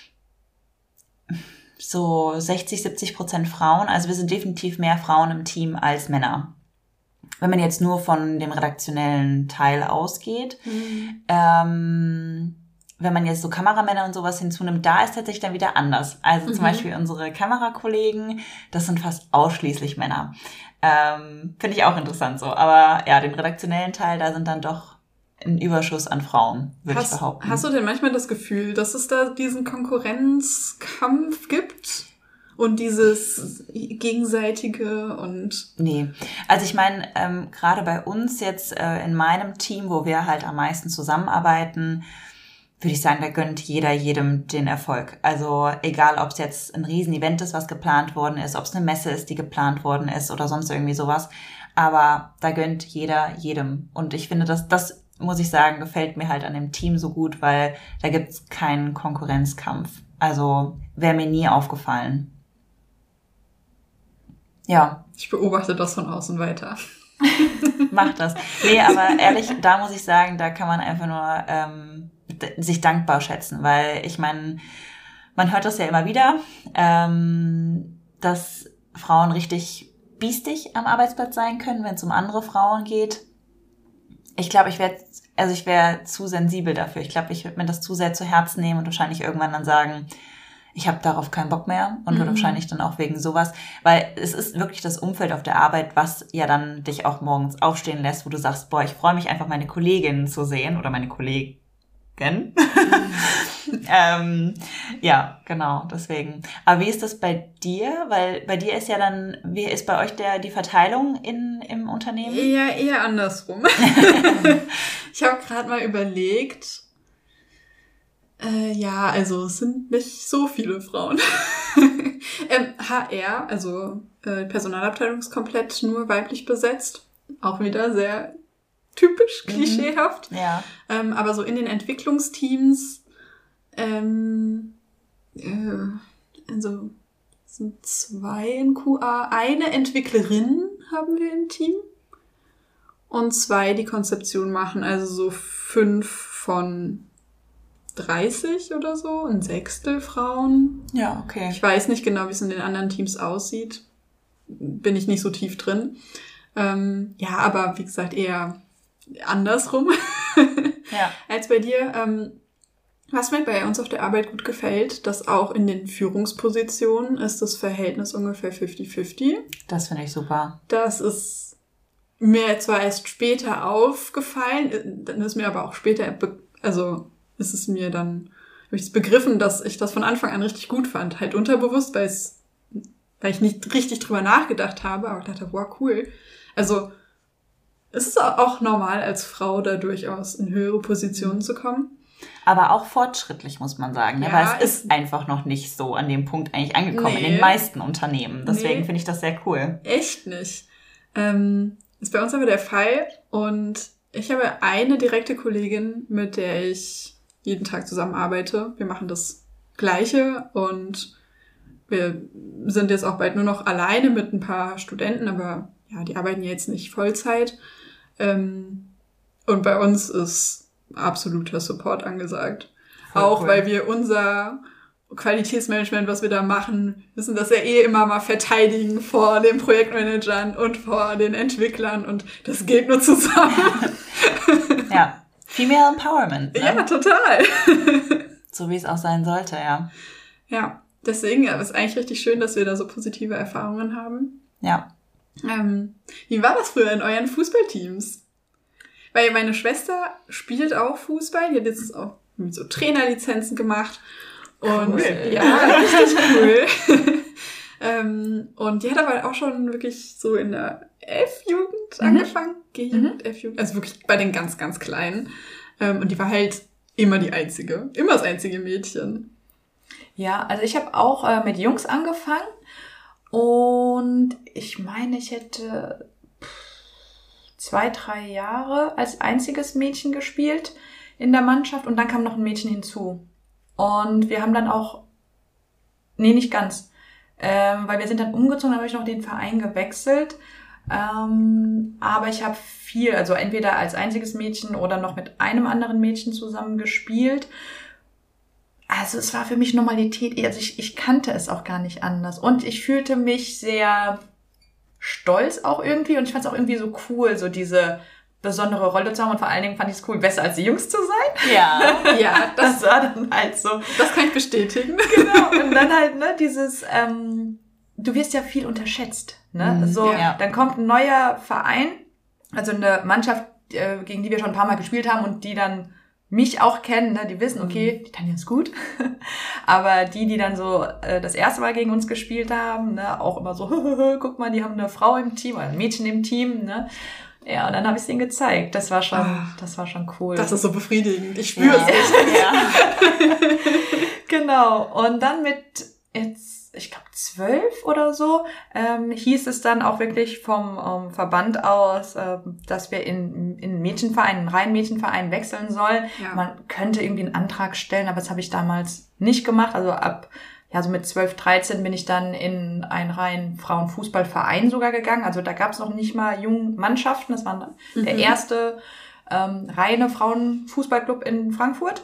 so sechzig, siebzig Prozent Frauen. Also wir sind definitiv mehr Frauen im Team als Männer. Wenn man jetzt nur von dem redaktionellen Teil ausgeht. Mhm. Ähm, wenn man jetzt so Kameramänner und sowas hinzunimmt, da ist tatsächlich dann wieder anders. Also mhm. zum Beispiel unsere Kamerakollegen, das sind fast ausschließlich Männer. Ähm, finde ich auch interessant so. Aber ja, den redaktionellen Teil, da sind dann doch ein Überschuss an Frauen, würde ich behaupten. Hast du denn manchmal das Gefühl, dass es da diesen Konkurrenzkampf gibt? Und dieses gegenseitige und... Nee, also ich meine, ähm, gerade bei uns jetzt äh, in meinem Team, wo wir halt am meisten zusammenarbeiten, würde ich sagen, da gönnt jeder jedem den Erfolg. Also egal, ob es jetzt ein Riesenevent ist, was geplant worden ist, ob es eine Messe ist, die geplant worden ist oder sonst irgendwie sowas. Aber da gönnt jeder jedem. Und ich finde, das, das muss ich sagen, gefällt mir halt an dem Team so gut, weil da gibt's keinen Konkurrenzkampf. Also wäre mir nie aufgefallen. Ja. Ich beobachte das von außen weiter. Mach das. Nee, aber ehrlich, da muss ich sagen, da kann man einfach nur... Ähm, sich dankbar schätzen, weil ich meine, man hört das ja immer wieder, ähm, dass Frauen richtig biestig am Arbeitsplatz sein können, wenn es um andere Frauen geht. Ich glaube, ich wäre also ich wäre zu sensibel dafür. Ich glaube, ich würde mir das zu sehr zu Herzen nehmen und wahrscheinlich irgendwann dann sagen, ich habe darauf keinen Bock mehr und mhm. würde wahrscheinlich dann auch wegen sowas, weil es ist wirklich das Umfeld auf der Arbeit, was ja dann dich auch morgens aufstehen lässt, wo du sagst, boah, ich freue mich einfach, meine Kolleginnen zu sehen oder meine Kollegen. Mhm. ähm, ja, genau, deswegen. Aber wie ist das bei dir? Weil bei dir ist ja dann, wie ist bei euch der die Verteilung in im Unternehmen? Ja, eher andersrum. Ich habe gerade mal überlegt, äh, ja, also es sind nicht so viele Frauen. ähm, H R, also äh, Personalabteilung ist komplett nur weiblich besetzt. Auch wieder sehr typisch, klischeehaft. Mhm. Ja. Ähm, aber so in den Entwicklungsteams, ähm, äh, also sind zwei in Q A. Eine Entwicklerin haben wir im Team und zwei, die Konzeption machen. Also so fünf von dreißig oder so, ein Sechstel Frauen. Ja, okay. Ich weiß nicht genau, wie es in den anderen Teams aussieht. Bin ich nicht so tief drin. Ähm, ja, aber wie gesagt, eher andersrum ja. als bei dir. Ähm, was mir bei uns auf der Arbeit gut gefällt, dass auch in den Führungspositionen ist das Verhältnis ungefähr fifty fifty. Das finde ich super. Das ist mir zwar erst später aufgefallen, dann ist mir aber auch später, be- also ist es mir dann, habe ich es begriffen, dass ich das von Anfang an richtig gut fand. Halt unterbewusst, weil es, weil ich nicht richtig drüber nachgedacht habe, aber ich dachte, wow, cool. Also es ist auch normal, als Frau da durchaus in höhere Positionen zu kommen. aber auch fortschrittlich, muss man sagen. Ne? Ja, Weil es ist einfach noch nicht so an dem Punkt eigentlich angekommen Nee. in den meisten Unternehmen. Deswegen Nee. finde ich das sehr cool. Echt nicht. Ähm, ist bei uns aber der Fall. Und ich habe eine direkte Kollegin, mit der ich jeden Tag zusammenarbeite. Wir machen das Gleiche und wir sind jetzt auch bald nur noch alleine mit ein paar Studenten, aber ja, die arbeiten jetzt nicht Vollzeit. Ähm, und bei uns ist absoluter Support angesagt. Voll auch cool. weil wir unser Qualitätsmanagement, was wir da machen, müssen das ja eh immer mal verteidigen vor den Projektmanagern und vor den Entwicklern und das geht nur zusammen. Ja, Female Empowerment. Ne? Ja, total. So wie es auch sein sollte, ja. Ja, deswegen ja, ist eigentlich richtig schön, dass wir da so positive Erfahrungen haben. Ja. Ähm, wie war das früher in euren Fußballteams? Weil meine Schwester spielt auch Fußball, die hat jetzt auch so Trainerlizenzen gemacht. Und Cool. ja, richtig cool. ähm, und die hat aber auch schon wirklich so in der F-Jugend Mhm. angefangen. G-Jugend, F-Jugend. Also wirklich bei den ganz, ganz Kleinen. Ähm, und die war halt immer die Einzige. Immer das einzige Mädchen. Ja, also ich habe auch äh, mit Jungs angefangen und ich meine, ich hätte zwei, drei Jahre als einziges Mädchen gespielt in der Mannschaft und dann kam noch ein Mädchen hinzu. Und wir haben dann auch, nee, nicht ganz, ähm, weil wir sind dann umgezogen, dann habe ich noch den Verein gewechselt. Ähm, aber ich habe viel, also entweder als einziges Mädchen oder noch mit einem anderen Mädchen zusammen gespielt. Also es war für mich Normalität, also ich, ich kannte es auch gar nicht anders. Und ich fühlte mich sehr stolz auch irgendwie und ich fand es auch irgendwie so cool, so diese besondere Rolle zu haben und vor allen Dingen fand ich es cool, besser als die Jungs zu sein. Ja. Ja, das, Das war dann halt so. das kann ich bestätigen. Genau. Und dann halt, ne, dieses, ähm, du wirst ja viel unterschätzt, ne? Mhm, So, ja. dann kommt ein neuer Verein, also eine Mannschaft, äh, gegen die wir schon ein paar Mal gespielt haben und die dann mich auch kennen, ne? Die wissen, okay, die Tanja ist gut. Aber die, die dann so äh, das erste Mal gegen uns gespielt haben, ne, auch immer so, guck mal, die haben eine Frau im Team oder ein Mädchen im Team, ne? Ja, und dann habe ich es denen gezeigt. Das war schon, Ah. das war schon cool. Das ist so befriedigend. Ich spüre Ja. es. Ja. Genau. Und dann mit jetzt, ich glaube, zwölf oder so, ähm, hieß es dann auch wirklich vom ähm, Verband aus, ähm, dass wir in, in Mädchenverein, einen reinen Mädchenverein wechseln sollen. Ja. Man könnte irgendwie einen Antrag stellen, aber das habe ich damals nicht gemacht. Also ab, ja, so mit zwölf, dreizehn bin ich dann in einen reinen Frauenfußballverein sogar gegangen. Also da gab es noch nicht mal Jungmannschaften. Das war Mhm. der erste ähm, reine Frauenfußballclub in Frankfurt.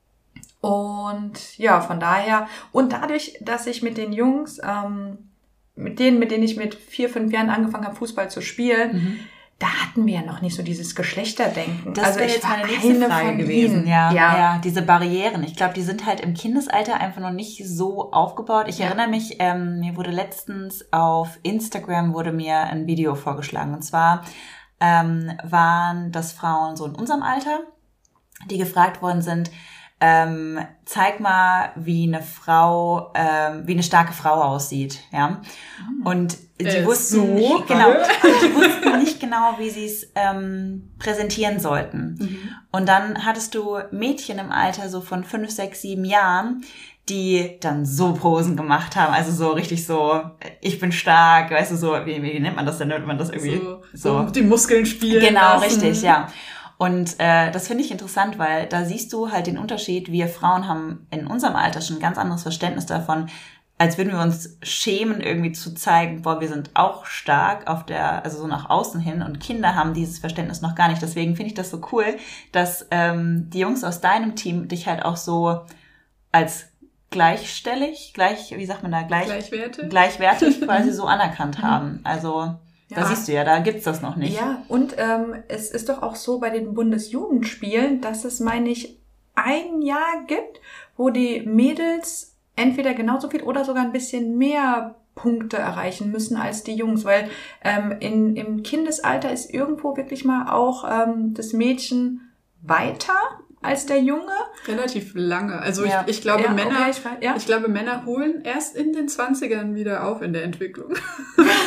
Und ja, von daher, und dadurch, dass ich mit den Jungs, ähm, mit denen, mit denen ich mit vier, fünf Jahren angefangen habe, Fußball zu spielen, Mhm. da hatten wir ja noch nicht so dieses Geschlechterdenken. Das also wäre ich jetzt war meine nächste keine Frage von gewesen. ihnen. Ja, ja, ja. diese Barrieren. Ich glaube, die sind halt im Kindesalter einfach noch nicht so aufgebaut. Ich Ja. erinnere mich, ähm, mir wurde letztens auf Instagram wurde mir ein Video vorgeschlagen. Und zwar ähm, waren das Frauen so in unserem Alter, die gefragt worden sind, ähm, zeig mal, wie eine Frau, ähm, wie eine starke Frau aussieht, ja. Und die Äh, wussten so? nicht, genau, Hallo? und die wussten nicht genau, wie sie es ähm, präsentieren sollten. Mhm. Und dann hattest du Mädchen im Alter so von fünf, sechs, sieben Jahren, die dann so Posen gemacht haben, also so richtig so, ich bin stark, weißt du, so, wie, wie nennt man das denn, nennt man das irgendwie So, so die Muskeln spielen Genau, lassen. richtig, ja. Und äh, das finde ich interessant, weil da siehst du halt den Unterschied. Wir Frauen haben in unserem Alter schon ein ganz anderes Verständnis davon, als würden wir uns schämen, irgendwie zu zeigen, boah, wir sind auch stark auf der, also so nach außen hin. Und Kinder haben dieses Verständnis noch gar nicht. Deswegen finde ich das so cool, dass ähm, die Jungs aus deinem Team dich halt auch so als gleichstellig, gleich, wie sagt man da, gleich, Gleichwertig. gleichwertig quasi so anerkannt haben. Also da Ja. siehst du ja, da gibt's das noch nicht. Ja, und ähm, es ist doch auch so bei den Bundesjugendspielen, dass es, meine ich, ein Jahr gibt, wo die Mädels entweder genauso viel oder sogar ein bisschen mehr Punkte erreichen müssen als die Jungs, weil ähm, in, im Kindesalter ist irgendwo wirklich mal auch ähm, das Mädchen weiter als der Junge. Relativ lange. Also Ja. ich, ich glaube, Ja, Männer, okay, ich weiß, ja. ich glaube, Männer holen erst in den zwanzigern wieder auf in der Entwicklung.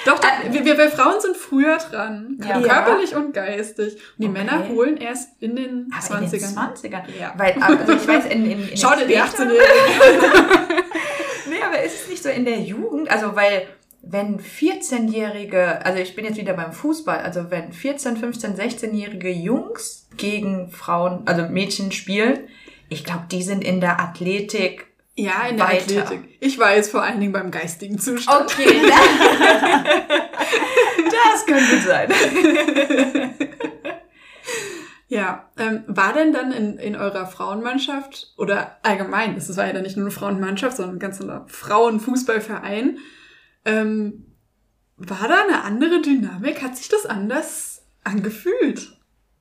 Doch, doch wir, wir, wir Frauen sind früher dran. Ja. Körperlich und geistig. Und die Okay. Männer holen erst in den Aber zwanzigern. in den zwanzigern. Ja. Weil, also ich weiß, in, in, in Schau dir die später- achtzehnjährigen. Nee, aber ist es nicht so in der Jugend? Also, weil, wenn vierzehnjährige, also ich bin jetzt wieder beim Fußball, also wenn vierzehn, fünfzehn, sechzehnjährige Jungs gegen Frauen, also Mädchen spielen, ich glaube, die sind in der Athletik. Ja, in der Weiter. Athletik. Ich war jetzt vor allen Dingen beim geistigen Zustand. Okay, das kann gut sein. Ja, ähm, war denn dann in, in eurer Frauenmannschaft oder allgemein, es war ja dann nicht nur eine Frauenmannschaft, sondern ein ganzer Frauenfußballverein, ähm, war da eine andere Dynamik? Hat sich das anders angefühlt?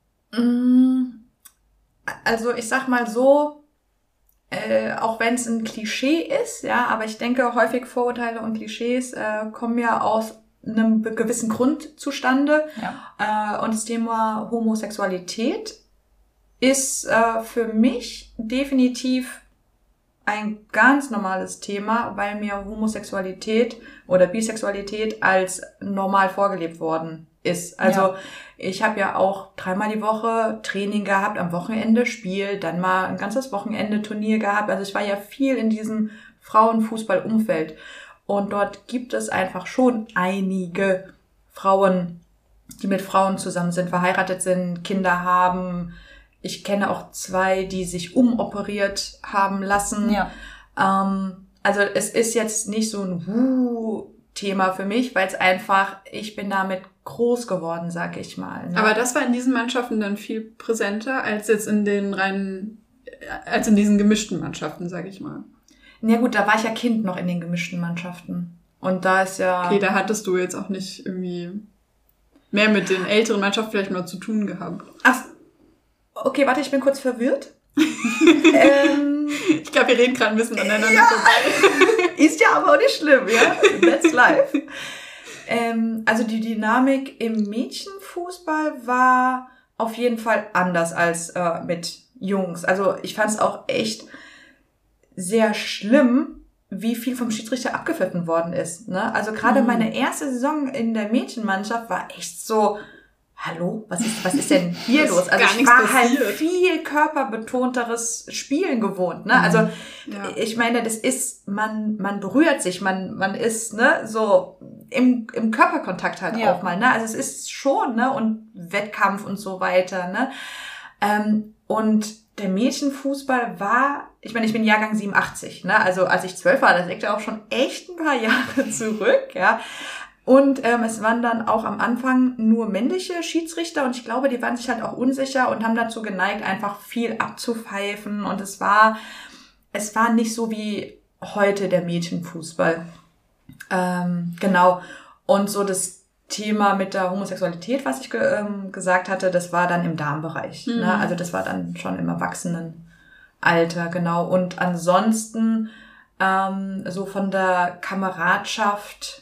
Also ich sag mal so, äh, auch wenn es ein Klischee ist, ja, aber ich denke, häufig Vorurteile und Klischees äh, kommen ja aus einem gewissen Grund zustande. Ja. Äh, und das Thema Homosexualität ist äh, für mich definitiv ein ganz normales Thema, weil mir Homosexualität oder Bisexualität als normal vorgelebt worden ist. Also Ja. ich habe ja auch dreimal die Woche Training gehabt, am Wochenende Spiel, dann mal ein ganzes Wochenende Turnier gehabt. Also ich war ja viel in diesem Frauenfußball-Umfeld. Und dort gibt es einfach schon einige Frauen, die mit Frauen zusammen sind, verheiratet sind, Kinder haben. Ich kenne auch zwei, die sich umoperiert haben lassen. Ja. Ähm, also es ist jetzt nicht so ein Wuh-Thema für mich, weil es einfach, ich bin damit groß geworden, sag ich mal. Ne? Aber das war in diesen Mannschaften dann viel präsenter als jetzt in den reinen, als in diesen gemischten Mannschaften, sag ich mal. Na gut, da war ich ja Kind noch in den gemischten Mannschaften. Und da ist ja... Okay, da hattest du jetzt auch nicht irgendwie mehr mit den älteren Mannschaften vielleicht mal zu tun gehabt. Ach, okay, warte, ich bin kurz verwirrt. ähm, Ich glaube, wir reden gerade ein bisschen aneinander vorbei. ist ja aber auch nicht schlimm, ja? That's life. Ähm, also die Dynamik im Mädchenfußball war auf jeden Fall anders als äh, mit Jungs. Also ich fand es auch echt sehr schlimm, wie viel vom Schiedsrichter abgepfiffen worden ist. Ne? Also gerade Mhm. meine erste Saison in der Mädchenmannschaft war echt so, hallo, was ist, was ist denn hier Ist los? Also gar ich nichts war halt passiert. viel körperbetonteres Spielen gewohnt. Ne? Also Ja. ich meine, das ist, man, man berührt sich, man, man ist, ne, so im, im Körperkontakt halt Ja. auch mal, ne? Also es ist schon, ne, und Wettkampf und so weiter, ne? Ähm, und der Mädchenfußball war, ich meine, ich bin Jahrgang siebenundachtzig, ne? Also als ich zwölf war, das liegt ja auch schon echt ein paar Jahre zurück, ja. Und ähm, es waren dann auch am Anfang nur männliche Schiedsrichter und ich glaube, die waren sich halt auch unsicher und haben dazu geneigt, einfach viel abzupfeifen. Und es war, es war nicht so wie heute der Mädchenfußball. Ähm, genau. Und so das Thema mit der Homosexualität, was ich ge ähm, gesagt hatte, das war dann im Darmbereich. Mhm. Ne? Also das war dann schon im Erwachsenenalter, genau. Und ansonsten ähm, so von der Kameradschaft,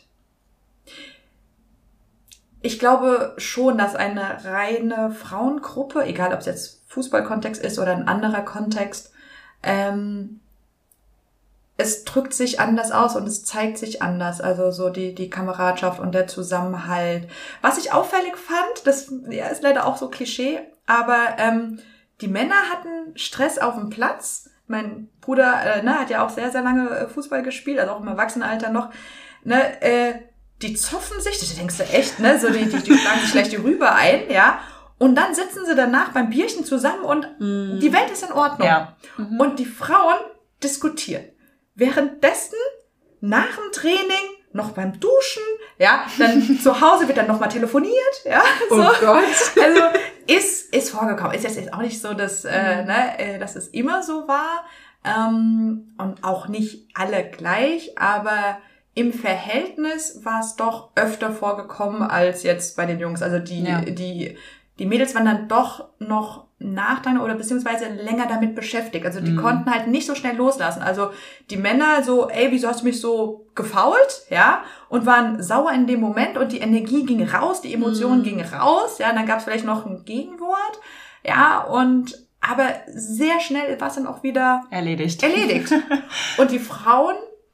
ich glaube schon, dass eine reine Frauengruppe, egal ob es jetzt Fußballkontext ist oder ein anderer Kontext, ähm, es drückt sich anders aus und es zeigt sich anders. Also so die die Kameradschaft und der Zusammenhalt. Was ich auffällig fand, das ja, ist leider auch so Klischee, aber ähm, die Männer hatten Stress auf dem Platz. Mein Bruder äh, ne, hat ja auch sehr, sehr lange äh, Fußball gespielt, also auch im Erwachsenenalter noch. Ne, äh, die zoffen sich, da denkst du echt, ne, so die, die, die schlagen sich gleich die Rübe ein, ja. Und dann sitzen sie danach beim Bierchen zusammen und Mhm. die Welt ist in Ordnung. Ja. Mhm. Und die Frauen diskutieren. Währenddessen, nach dem Training, noch beim Duschen, ja, dann zu Hause wird dann nochmal telefoniert, ja, so. Oh Gott. Also, ist, ist vorgekommen. Ist jetzt auch nicht so, dass, äh, ne, äh, dass es immer so war, ähm, und auch nicht alle gleich, aber im Verhältnis war es doch öfter vorgekommen als jetzt bei den Jungs. Also die, Ja. die, die Mädels waren dann doch noch nachdrängen oder beziehungsweise länger damit beschäftigt. Also die Mhm. konnten halt nicht so schnell loslassen. Also die Männer so, ey, wieso hast du mich so gefault? Ja, und waren sauer in dem Moment und die Energie ging raus, die Emotionen Mhm. gingen raus. Ja, und dann gab es vielleicht noch ein Gegenwort. Ja, und aber sehr schnell war es dann auch wieder Erledigt. erledigt. Und die Frauen,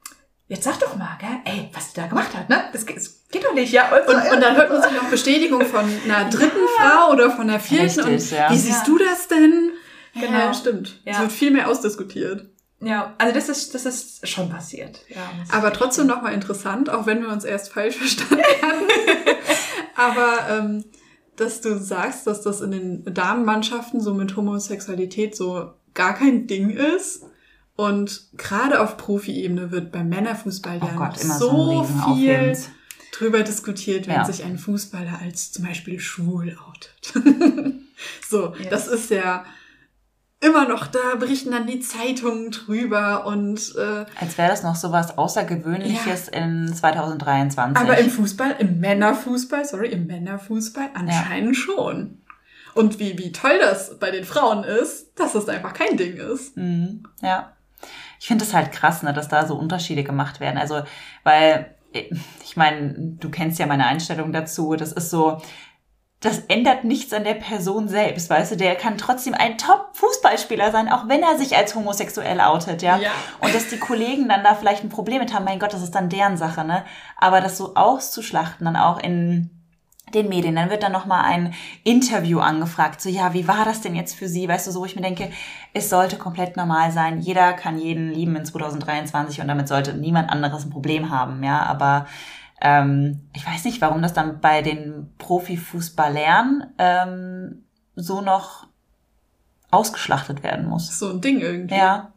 jetzt sag doch mal, gell? Ey, was die da gemacht hat, ne? Das geht, das geht doch nicht, ja. Und, Und, und dann hört man sich noch Bestätigung von einer dritten ja. Frau oder von einer vierten. Richtig, und ja. wie siehst du das denn? Genau. Ja, stimmt. Es Ja. wird viel mehr ausdiskutiert. Ja, also das ist, das ist schon passiert. Ja, Aber trotzdem nochmal interessant, auch wenn wir uns erst falsch verstanden haben. Aber ähm, dass du sagst, dass das in den Damenmannschaften so mit Homosexualität so gar kein Ding ist. Und gerade auf Profi-Ebene wird beim Männerfußball Oh ja Gott, noch immer so, so ein viel Riesenaufhebens. drüber diskutiert, wenn Ja. sich ein Fußballer als zum Beispiel schwul outet. So, Yes. das ist ja immer noch, da berichten dann die Zeitungen drüber und äh, Als wäre das noch so was Außergewöhnliches ja. in zwanzig dreiundzwanzig. aber im Fußball, im Männerfußball, sorry, im Männerfußball anscheinend ja. schon. Und wie, wie toll das bei den Frauen ist, dass es einfach kein Ding ist. Mhm. Ja. Ich finde es halt krass, ne, dass da so Unterschiede gemacht werden. Also, weil, ich meine, du kennst ja meine Einstellung dazu. Das ist so, das ändert nichts an der Person selbst, weißt du? Der kann trotzdem ein Top-Fußballspieler sein, auch wenn er sich als homosexuell outet, ja? Ja. Und dass die Kollegen dann da vielleicht ein Problem mit haben, mein Gott, das ist dann deren Sache, ne? Aber das so auszuschlachten, dann auch in den Medien, dann wird dann nochmal ein Interview angefragt, so, ja, wie war das denn jetzt für Sie? Weißt du, so, wo ich mir denke, es sollte komplett normal sein. Jeder kann jeden lieben in zwanzig dreiundzwanzig und damit sollte niemand anderes ein Problem haben, ja? Aber Ähm, ich weiß nicht, warum das dann bei den Profifußballern ähm, so noch ausgeschlachtet werden muss. So ein Ding irgendwie. Ja.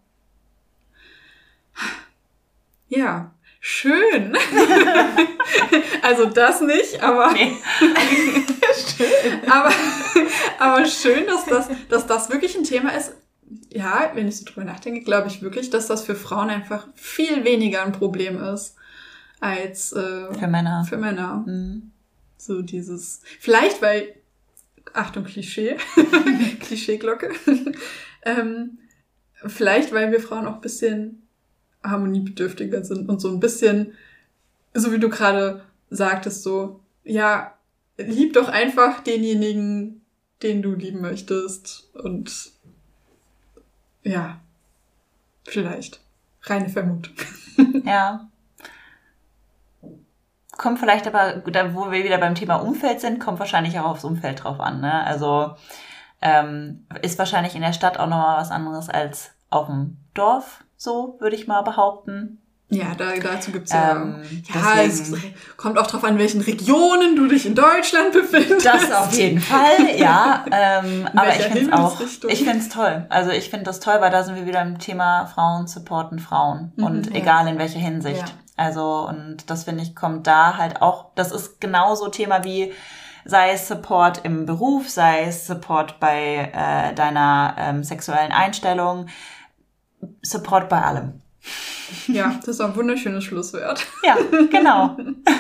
Ja, schön. Also das nicht, aber Nee. schön. aber aber schön, dass das dass das wirklich ein Thema ist. Ja, wenn ich so drüber nachdenke, glaube ich wirklich, dass das für Frauen einfach viel weniger ein Problem ist als äh, Für Männer. Für Männer. Mhm. So dieses, vielleicht weil, Achtung, Klischee, Klischeeglocke, ähm, vielleicht weil wir Frauen auch ein bisschen harmoniebedürftiger sind und so ein bisschen, so wie du gerade sagtest, so, ja, lieb doch einfach denjenigen, den du lieben möchtest und ja, vielleicht. Reine Vermutung. Ja. Kommt vielleicht aber, da wo wir wieder beim Thema Umfeld sind, kommt wahrscheinlich auch aufs Umfeld drauf an, ne? Also ähm, ist wahrscheinlich in der Stadt auch nochmal was anderes als auf dem Dorf, so würde ich mal behaupten. Ja, da, dazu gibt's ja, Ähm, ja, es deswegen- kommt auch drauf an, in welchen Regionen du dich in Deutschland befindest. Das auf jeden Fall, ja. Ähm, aber ich welcher finde es auch, Himmelsrichtung? ich finde es toll. Also ich finde das toll, weil da sind wir wieder im Thema Frauen supporten Frauen. Mhm, und ja. egal in welcher Hinsicht. Ja. Also, und das finde ich, kommt da halt auch, das ist genauso Thema wie, sei es Support im Beruf, sei es Support bei äh, deiner ähm, sexuellen Einstellung, Support bei allem. Ja, das ist auch ein wunderschönes Schlusswort. Ja, genau.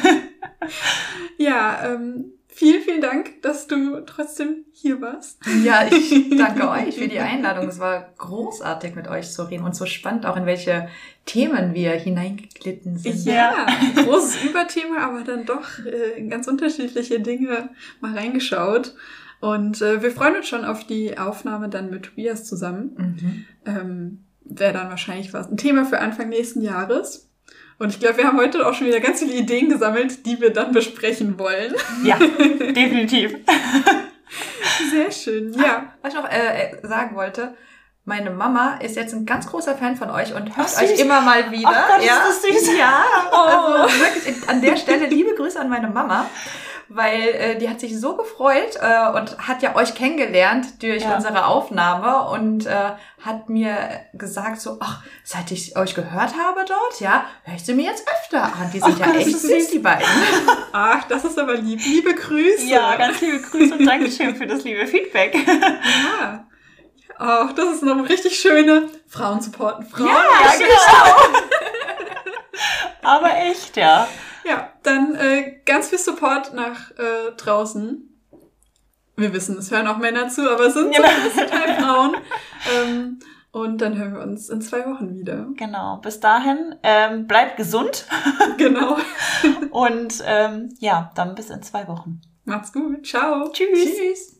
Ja, ähm, vielen, vielen Dank, dass du trotzdem hier warst. Ja, ich danke euch für die Einladung. Es war großartig, mit euch zu reden und so spannend, auch in welche Themen wir hineingeglitten sind. Ja, großes Überthema, aber dann doch äh, in ganz unterschiedliche Dinge mal reingeschaut. Und äh, wir freuen uns schon auf die Aufnahme dann mit Tobias zusammen. Mhm. Ähm, Wäre dann wahrscheinlich was ein Thema für Anfang nächsten Jahres. Und ich glaube, wir haben heute auch schon wieder ganz viele Ideen gesammelt, die wir dann besprechen wollen. Ja, definitiv. Sehr schön, ja. Was ich noch äh, sagen wollte, meine Mama ist jetzt ein ganz großer Fan von euch und hört Ach, süß. euch immer mal wieder. Ach Gott, ist ja. das süß. Ja, Oh. also wirklich an der Stelle liebe Grüße an meine Mama, weil äh, die hat sich so gefreut äh, und hat ja euch kennengelernt durch Ja. unsere Aufnahme und äh, hat mir gesagt so, ach, seit ich euch gehört habe dort, ja, höre ich sie mir jetzt öfter an. Die sind Ach ja Gott, das echt ist süß, süß. die beiden. Ach, das ist aber lieb. Liebe Grüße. Ja, ganz liebe Grüße und Dankeschön für das liebe Feedback. Ja. Ach, das ist noch richtig schöne Frauen supporten Frauen. Ja, genau. Aber echt, ja. Ja, dann äh, ganz viel Support nach äh, draußen. Wir wissen, es hören auch Männer zu, aber es sind Genau. zumindest Teil Frauen. Ähm, und dann hören wir uns in zwei Wochen wieder. Genau. Bis dahin, ähm, bleibt gesund Genau. und ähm, ja, dann bis in zwei Wochen. Macht's gut. Ciao. Tschüss. Tschüss.